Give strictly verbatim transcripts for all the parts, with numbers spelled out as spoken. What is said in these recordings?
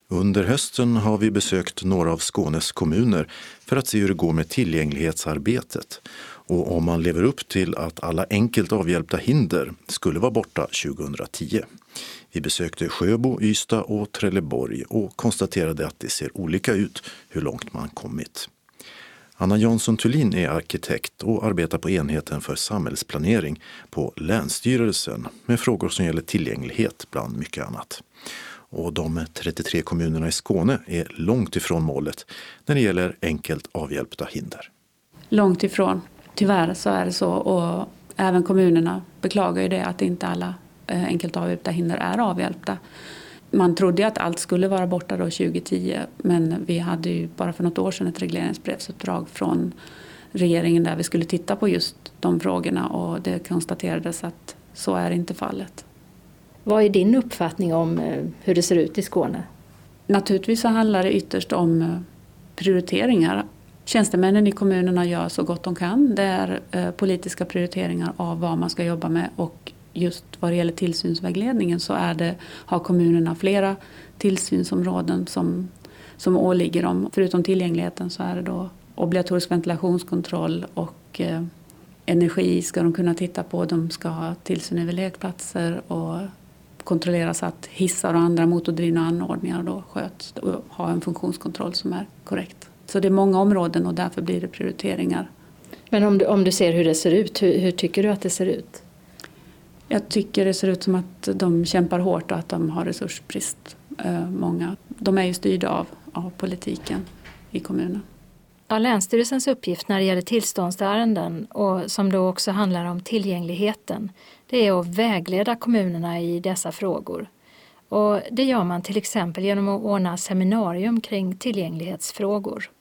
Under hösten har vi besökt några av Skånes kommuner för att se hur det går med tillgänglighetsarbetet och om man lever upp till att alla enkelt avhjälpta hinder skulle vara borta tjugohundratio. Vi besökte Sjöbo, Ystad och Trelleborg och konstaterade att det ser olika ut hur långt man kommit. Anna Jansson Thulin är arkitekt och arbetar på enheten för samhällsplanering på Länsstyrelsen med frågor som gäller tillgänglighet bland mycket annat. Och de trettiotre kommunerna i Skåne är långt ifrån målet när det gäller enkelt avhjälpta hinder. Långt ifrån. Tyvärr så är det så, och även kommunerna beklagar ju det att inte alla enkelt avhjälpta hinder är avhjälpta. Man trodde att allt skulle vara borta då tjugohundratio, men vi hade ju bara för något år sedan ett regleringsbrevsuppdrag från regeringen där vi skulle titta på just de frågorna, och det konstaterades att så är inte fallet. Vad är din uppfattning om hur det ser ut i Skåne? Naturligtvis så handlar det ytterst om prioriteringar. Tjänstemännen i kommunerna gör så gott de kan. Det är politiska prioriteringar av vad man ska jobba med, och just vad det gäller tillsynsvägledningen så är det, har kommunerna flera tillsynsområden som, som åligger dem. Förutom tillgängligheten så är det då obligatorisk ventilationskontroll och eh, energi ska de kunna titta på. De ska ha tillsyn över lekplatser och kontrollera så att hissar och andra motordrivna anordningar då sköts och ha en funktionskontroll som är korrekt. Så det är många områden och därför blir det prioriteringar. Men om du, om du ser hur det ser ut, hur, hur tycker du att det ser ut? Jag tycker det ser ut som att de kämpar hårt och att de har resursbrist. Många. De är ju styrda av, av politiken i kommunen. Ja, Länsstyrelsens uppgift när det gäller tillståndsärenden, och som då också handlar om tillgängligheten, det är att vägleda kommunerna i dessa frågor. Och det gör man till exempel genom att ordna seminarium kring tillgänglighetsfrågor.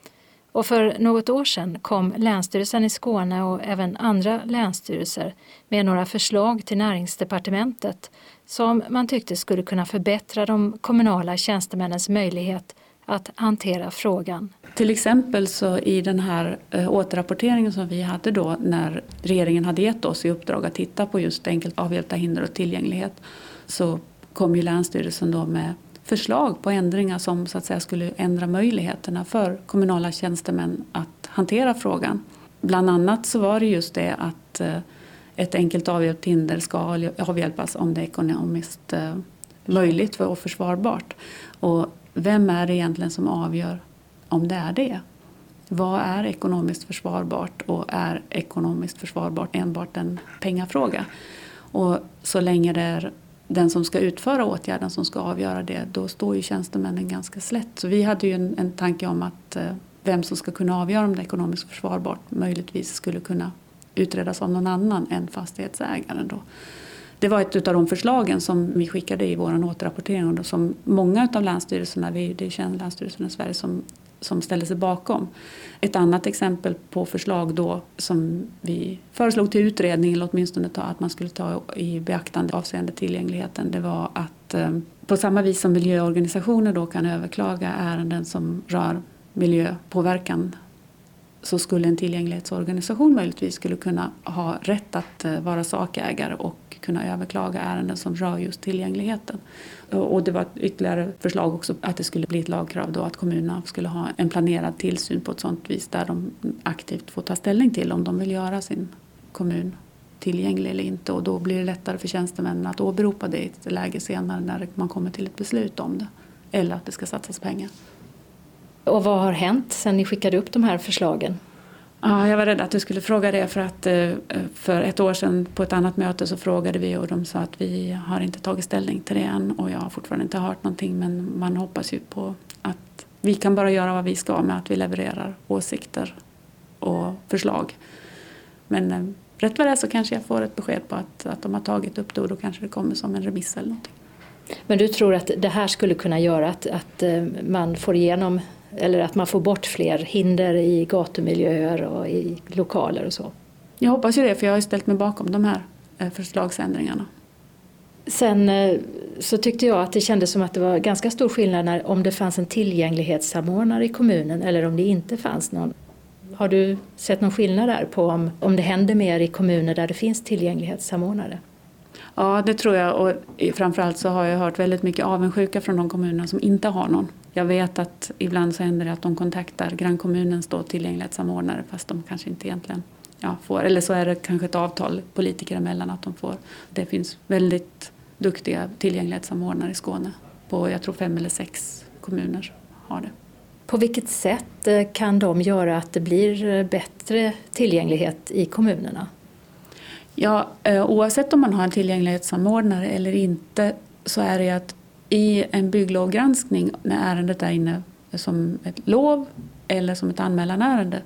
Och för något år sedan kom Länsstyrelsen i Skåne och även andra länsstyrelser med några förslag till näringsdepartementet som man tyckte skulle kunna förbättra de kommunala tjänstemännens möjlighet att hantera frågan. Till exempel så i den här återrapporteringen som vi hade då när regeringen hade gett oss i uppdrag att titta på just enkelt avhjälpta hinder och tillgänglighet, så kom ju Länsstyrelsen då med förslag på ändringar som så att säga skulle ändra möjligheterna för kommunala tjänstemän att hantera frågan. Bland annat så var det just det att ett enkelt avhjälpt hinder ska avhjälpas om det är ekonomiskt möjligt och försvarbart. Och vem är det egentligen som avgör om det är det? Vad är ekonomiskt försvarbart, och är ekonomiskt försvarbart enbart en pengafråga? Och så länge det är den som ska utföra åtgärden som ska avgöra det, då står ju tjänstemännen ganska slätt. Så vi hade ju en, en tanke om att eh, vem som ska kunna avgöra om det är ekonomiskt försvarbart möjligtvis skulle kunna utredas av någon annan än fastighetsägaren då. Det var ett av de förslagen som vi skickade i vår återrapportering och som många av länsstyrelserna, det är känd länsstyrelserna i Sverige som, som ställde sig bakom. Ett annat exempel på förslag då som vi föreslog till utredning, eller åtminstone ta, att man skulle ta i beaktande avseende tillgängligheten, det var att eh, på samma vis som miljöorganisationer då kan överklaga ärenden som rör miljöpåverkan, så skulle en tillgänglighetsorganisation möjligtvis skulle kunna ha rätt att eh, vara sakägare och kunna överklaga ärenden som rör just tillgängligheten. Och det var ytterligare förslag också att det skulle bli ett lagkrav då att kommunerna skulle ha en planerad tillsyn på ett sådant vis där de aktivt får ta ställning till om de vill göra sin kommun tillgänglig eller inte. Och då blir det lättare för tjänstemännen att åberopa det i ett läge senare när man kommer till ett beslut om det. Eller att det ska satsas pengar. Och vad har hänt sedan ni skickade upp de här förslagen? Ja, jag var rädd att du skulle fråga det, för att för ett år sedan på ett annat möte så frågade vi och de sa att vi har inte tagit ställning till det än, och jag har fortfarande inte hört någonting, men man hoppas ju på att vi kan bara göra vad vi ska med att vi levererar åsikter och förslag. Men rätt vad det är så kanske jag får ett besked på att, att de har tagit upp det, och då kanske det kommer som en remiss eller någonting. Men du tror att det här skulle kunna göra att, att man får igenom, eller att man får bort fler hinder i gatumiljöer och i lokaler och så? Jag hoppas ju det, för jag har ställt mig bakom de här förslagsändringarna. Sen så tyckte jag att det kändes som att det var ganska stor skillnad när, om det fanns en tillgänglighetssamordnare i kommunen eller om det inte fanns någon. Har du sett någon skillnad där på om, om det händer mer i kommuner där det finns tillgänglighetssamordnare? Ja, det tror jag. Och framförallt så har jag hört väldigt mycket avundsjuka från de kommuner som inte har någon. Jag vet att ibland så händer det att de kontaktar grannkommunens då tillgänglighetssamordnare fast de kanske inte egentligen ja, får. Eller så är det kanske ett avtal politiker emellan att de får. Det finns väldigt duktiga tillgänglighetssamordnare i Skåne. På jag tror fem eller sex kommuner har det. På vilket sätt kan de göra att det blir bättre tillgänglighet i kommunerna? Ja, oavsett om man har en tillgänglighetssamordnare eller inte så är det att i en bygglovgranskning när ärendet är inne som ett lov eller som ett anmälanärende,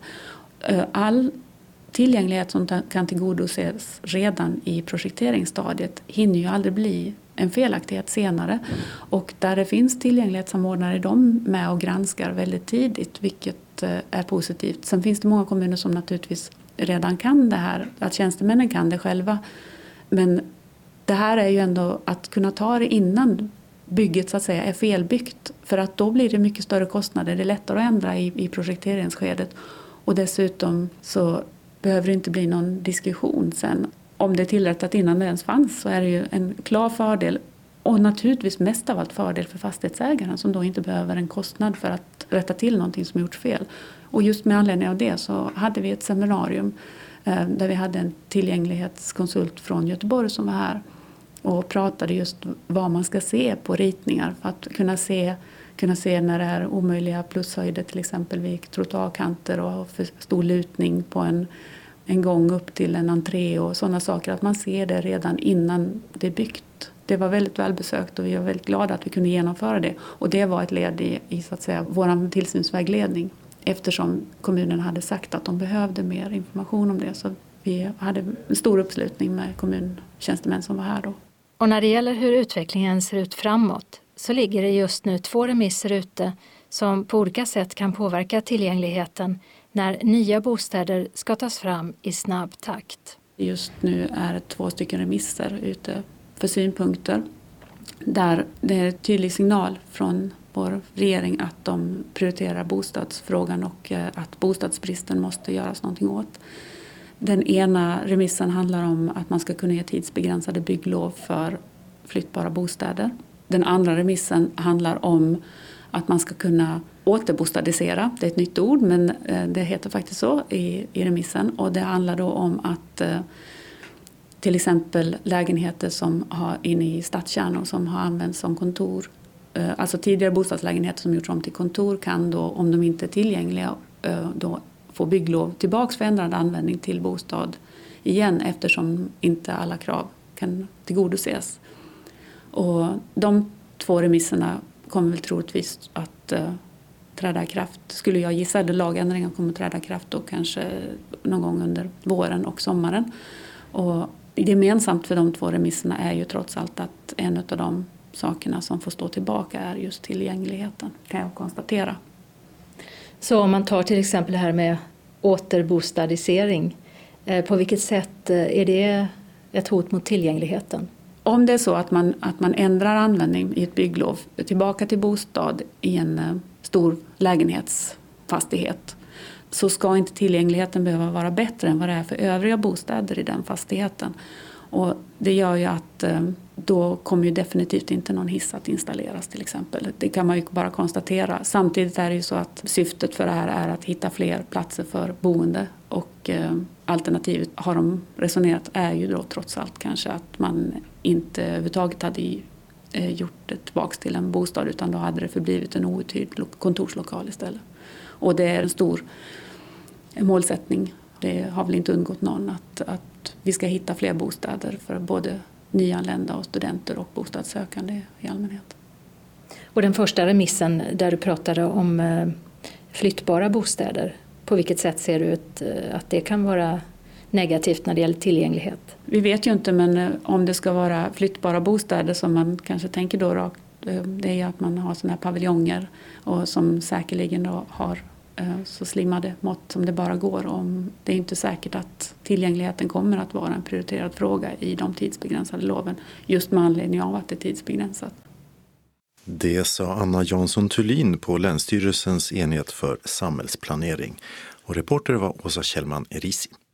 all tillgänglighet som kan tillgodoses redan i projekteringsstadiet hinner ju aldrig bli en felaktighet senare. Och där det finns tillgänglighetssamordnare är de med och granskar väldigt tidigt, vilket är positivt. Sen finns det många kommuner som naturligtvis redan kan det här, att tjänstemännen kan det själva. Men det här är ju ändå att kunna ta det innan bygget så att säga är felbyggt. För att då blir det mycket större kostnader, det är lättare att ändra i, i projekteringsskedet. Och dessutom så behöver det inte bli någon diskussion sen. Om det är tillrättat innan det ens fanns så är det ju en klar fördel. Och naturligtvis mest av allt fördel för fastighetsägaren som då inte behöver en kostnad för att rätta till någonting som gjort fel. Och just med anledning av det så hade vi ett seminarium eh, där vi hade en tillgänglighetskonsult från Göteborg som var här och pratade just vad man ska se på ritningar för att kunna se, kunna se när det är omöjliga plushöjder till exempel vid trottoarkanter och för stor lutning på en, en gång upp till en entré och sådana saker. Att man ser det redan innan det är byggt. Det var väldigt välbesökt och vi var väldigt glada att vi kunde genomföra det. Och det var ett led i, i så att säga, vår tillsynsvägledning. Eftersom kommunen hade sagt att de behövde mer information om det. Så vi hade en stor uppslutning med kommuntjänstemän som var här då. Och när det gäller hur utvecklingen ser ut framåt så ligger det just nu två remisser ute som på olika sätt kan påverka tillgängligheten när nya bostäder ska tas fram i snabb takt. Just nu är det två stycken remisser ute för synpunkter där det är en tydlig signal från vår regering att de prioriterar bostadsfrågan och att bostadsbristen måste göras någonting åt. Den ena remissen handlar om att man ska kunna ge tidsbegränsade bygglov för flyttbara bostäder. Den andra remissen handlar om att man ska kunna återbostadisera. Det är ett nytt ord men det heter faktiskt så i, i remissen. Och det handlar då om att till exempel lägenheter som har inne i stadskärnor som har använts som kontor. Alltså tidigare bostadslägenheter som gjorts om till kontor kan då, om de inte är tillgängliga, då få bygglov tillbaks för ändrad användning till bostad igen eftersom inte alla krav kan tillgodoses. Och de två remisserna kommer väl troligtvis att uh, träda i kraft. Skulle jag gissa att lagändringen kommer att träda i kraft då kanske någon gång under våren och sommaren. Och gemensamt för de två remisserna är ju trots allt att en av de sakerna som får stå tillbaka är just tillgängligheten, kan jag konstatera. Så om man tar till exempel det här med återbostadisering, på vilket sätt är det ett hot mot tillgängligheten? Om det är så att man, att man ändrar användning i ett bygglov tillbaka till bostad i en stor lägenhetsfastighet så ska inte tillgängligheten behöva vara bättre än vad det är för övriga bostäder i den fastigheten. Och det gör ju att då kommer ju definitivt inte någon hiss att installeras till exempel. Det kan man ju bara konstatera. Samtidigt är det ju så att syftet för det här är att hitta fler platser för boende. Och alternativet har de resonerat är ju då trots allt kanske att man inte överhuvudtaget hade gjort det tillbaka till en bostad utan då hade det förblivit en outhyrd kontorslokal istället. Och det är en stor målsättning. Det har väl inte undgått någon att, att vi ska hitta fler bostäder för både nyanlända och studenter och bostadssökande i allmänhet. Och den första remissen där du pratade om flyttbara bostäder, på vilket sätt ser du ut att det kan vara negativt när det gäller tillgänglighet? Vi vet ju inte, men om det ska vara flyttbara bostäder som man kanske tänker då rakt, det är att man har sådana här paviljonger och som säkerligen då har så slimmade mått som det bara går. Om det är inte säkert att tillgängligheten kommer att vara en prioriterad fråga i de tidsbegränsade loven just med anledning av att det är tidsbegränsat. Det sa Anna Jansson Thulin på Länsstyrelsens enhet för samhällsplanering och reporter var Åsa Kjellman Erisi.